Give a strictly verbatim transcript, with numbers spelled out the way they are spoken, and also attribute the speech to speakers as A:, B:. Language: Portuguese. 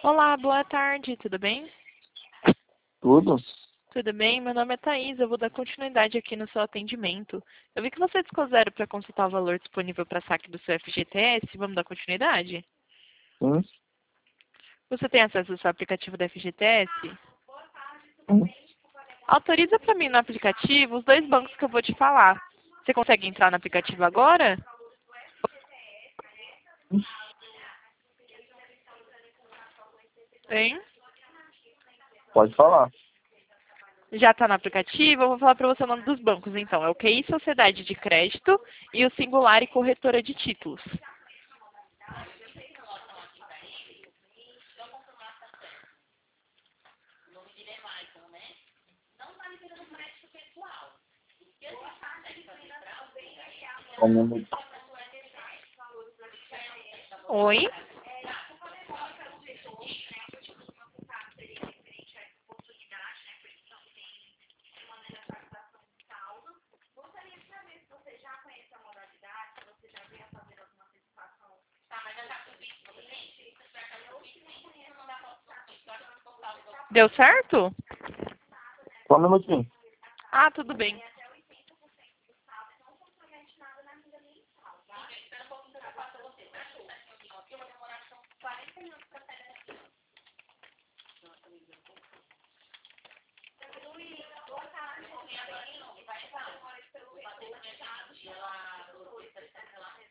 A: Olá, boa tarde, tudo bem?
B: Tudo?
A: Tudo bem? Meu nome é Thaís, eu vou dar continuidade aqui no seu atendimento. Eu vi que você discou zero para consultar o valor disponível para saque do seu F G T S, vamos dar continuidade?
B: Sim.
A: Você tem acesso ao seu aplicativo da F G T S?
B: Sim.
A: Autoriza para mim no aplicativo os dois bancos que eu vou te falar. Você consegue entrar no aplicativo agora? Hein?
B: Pode falar.
A: Já está no aplicativo? Eu vou falar para você o nome dos bancos, então. É o Q I Sociedade de Crédito e o Singular e Corretora de Títulos.
B: Um minuto.
A: Oi? Deu certo?
B: Só um minutinho.
A: Ah, tudo bem.